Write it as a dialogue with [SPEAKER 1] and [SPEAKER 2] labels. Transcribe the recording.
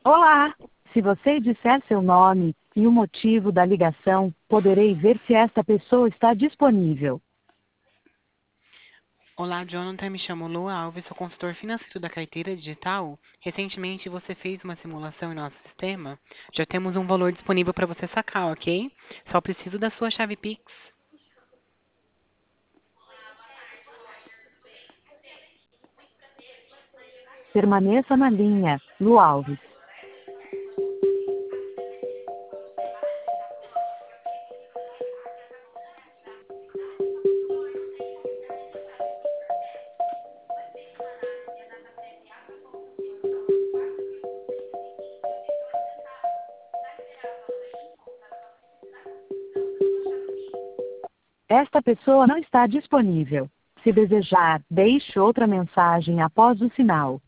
[SPEAKER 1] Olá! Se você disser seu nome e o motivo da ligação, poderei ver se esta pessoa está disponível.
[SPEAKER 2] Olá, Jonathan, me chamo Lua Alves, sou consultor financeiro da carteira digital. Recentemente você fez uma simulação em nosso sistema. Já temos um valor disponível para você sacar, ok? Só preciso da sua chave Pix.
[SPEAKER 1] Permaneça na linha, Lu Alves. Esta pessoa não está disponível. Se desejar, deixe outra mensagem após o sinal.